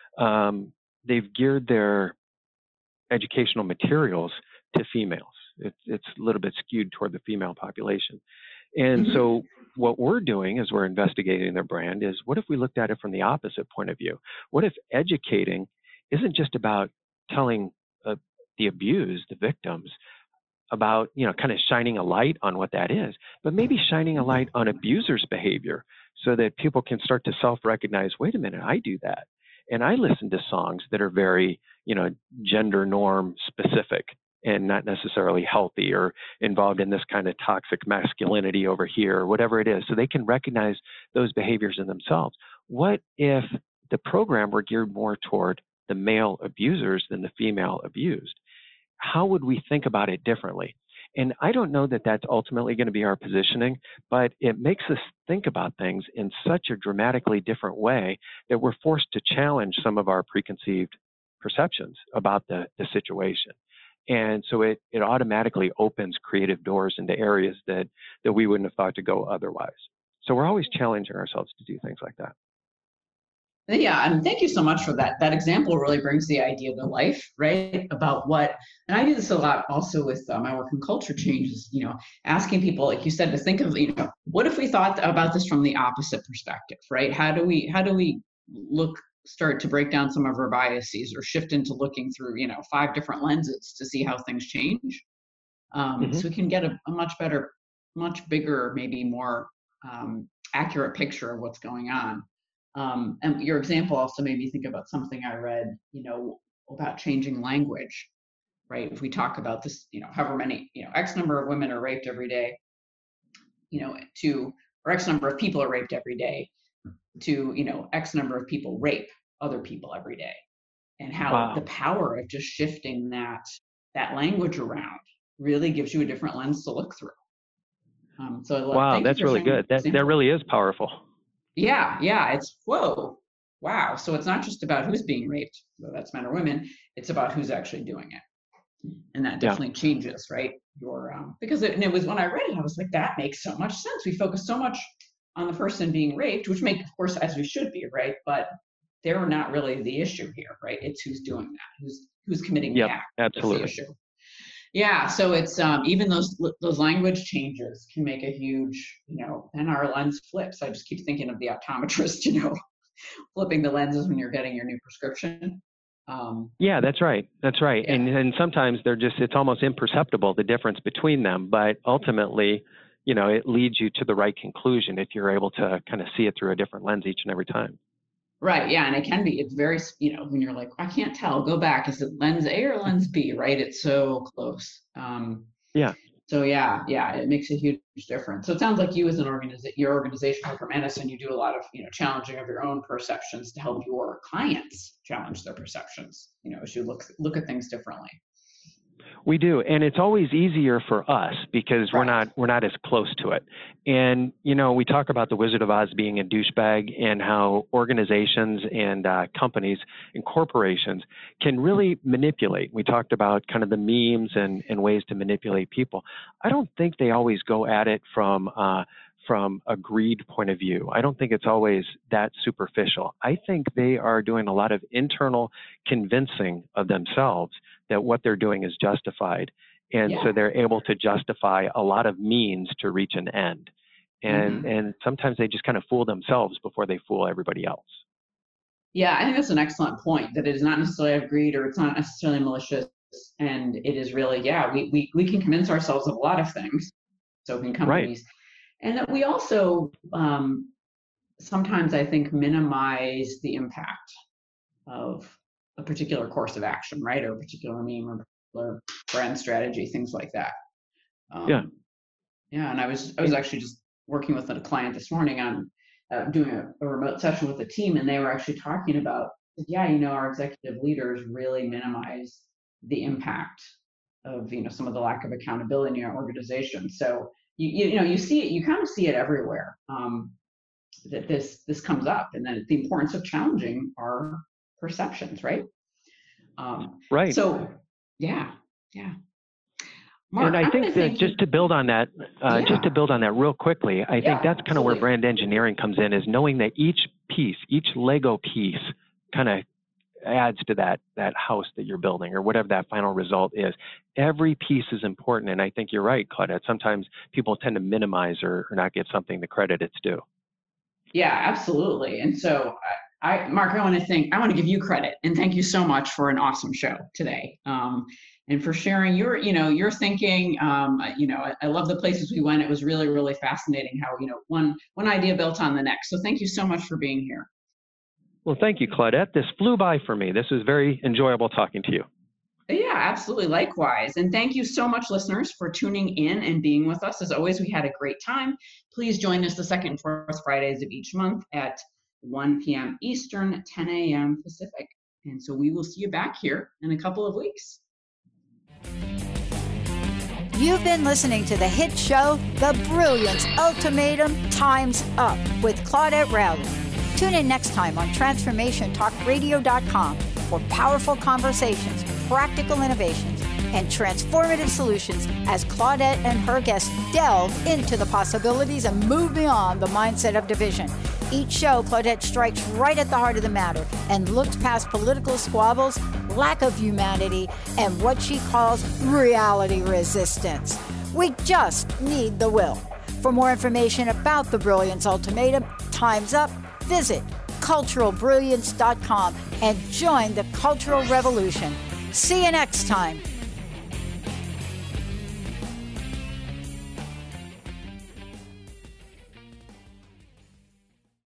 educational materials to females. It's a little bit skewed toward the female population. And so what we're doing as we're investigating their brand is, what if we looked at it from the opposite point of view? What if educating isn't just about telling the abused, the victims, about, kind of shining a light on what that is, but maybe shining a light on abusers' behavior so that people can start to self-recognize, wait a minute, I do that. And I listen to songs that are very, gender norm specific and not necessarily healthy or involved in this kind of toxic masculinity over here, or whatever it is, so they can recognize those behaviors in themselves. What if the program were geared more toward the male abusers than the female abused? How would we think about it differently? And I don't know that that's ultimately going to be our positioning, but it makes us think about things in such a dramatically different way that we're forced to challenge some of our preconceived perceptions about the situation. And so it automatically opens creative doors into areas that we wouldn't have thought to go otherwise. So we're always challenging ourselves to do things like that. Yeah, and thank you so much for that. That example really brings the idea to life, right? About what, and I do this a lot also with my work in culture changes, asking people, like you said, to think of, what if we thought about this from the opposite perspective, right? How do we start to break down some of our biases or shift into looking through, 5 different lenses to see how things change. So we can get a much better, much bigger, maybe more accurate picture of what's going on. And your example also made me think about something I read, about changing language, right? If we talk about this, however many, X number of women are raped every day, or X number of people are raped every day, to, X number of people rape other people every day, and how the power of just shifting that language around really gives you a different lens to look through. Wow, that's really good. That really is powerful. Yeah, it's whoa, wow. So it's not just about who's being raped, whether that's men or women, it's about who's actually doing it. And that definitely changes, right? Because it was, when I read it, I was like, that makes so much sense. We focus so much on the person being raped, which of course, as we should be, right? But they're not really the issue here, right? It's who's doing that, who's committing the act. Absolutely. That's the issue. Yeah, so it's even those language changes can make a huge, then our lens flips. I just keep thinking of the optometrist, flipping the lenses when you're getting your new prescription. Yeah, that's right. That's right. Yeah. And sometimes it's almost imperceptible, the difference between them, but ultimately, it leads you to the right conclusion if you're able to kind of see it through a different lens each and every time. Right. Yeah. And it's very, when you're like, I can't tell, go back. Is it lens A or lens B? Right. It's so close. So it makes a huge difference. So it sounds like you as your organization, Hyper Medicine, you do a lot of, challenging of your own perceptions to help your clients challenge their perceptions, as you look at things differently. We do, and it's always easier for us because we're not as close to it. And we talk about the Wizard of Oz being a douchebag, and how organizations and companies and corporations can really manipulate. We talked about kind of the memes and ways to manipulate people. I don't think they always go at it from from a greed point of view. I don't think it's always that superficial. I think they are doing a lot of internal convincing of themselves that what they're doing is justified. And so they're able to justify a lot of means to reach an end. And sometimes they just kind of fool themselves before they fool everybody else. Yeah, I think that's an excellent point, that it is not necessarily of greed, or it's not necessarily malicious. And it is really, we can convince ourselves of a lot of things, so can companies. Right. And that we also sometimes, I think, minimize the impact of a particular course of action, right? Or a particular meme or particular brand strategy, things like that. Yeah, and I was actually just working with a client this morning on doing a remote session with a team, and they were actually talking about, our executive leaders really minimize the impact of, some of the lack of accountability in our organization. So you see it, you kind of see it everywhere, that this comes up, and then the importance of challenging our perceptions, right? Right. So, yeah. Mark, and I think that just to build on that, real quickly, I think that's kind of where brand engineering comes in, is knowing that each piece, each Lego piece kind of adds to that house that you're building, or whatever that final result is. Every piece is important. And I think you're right, Claudette. Sometimes people tend to minimize or not give something the credit it's due. Yeah, absolutely. And so Mark, I want to give you credit and thank you so much for an awesome show today. And for sharing your thinking. I love the places we went. It was really, really fascinating how, one idea built on the next. So thank you so much for being here. Well, thank you, Claudette. This flew by for me. This was very enjoyable talking to you. Yeah, absolutely. Likewise. And thank you so much, listeners, for tuning in and being with us. As always, we had a great time. Please join us the second and fourth Fridays of each month at 1 p.m. Eastern, 10 a.m. Pacific. And so we will see you back here in a couple of weeks. You've been listening to the hit show, The Brilliance Ultimatum Time's Up with Claudette Rowley. Tune in next time on TransformationTalkRadio.com for powerful conversations, practical innovations, and transformative solutions as Claudette and her guests delve into the possibilities and move beyond the mindset of division. Each show, Claudette strikes right at the heart of the matter and looks past political squabbles, lack of humanity, and what she calls reality resistance. We just need the will. For more information about the Brilliance Ultimatum, Time's Up, visit culturalbrilliance.com and join the cultural revolution. See you next time.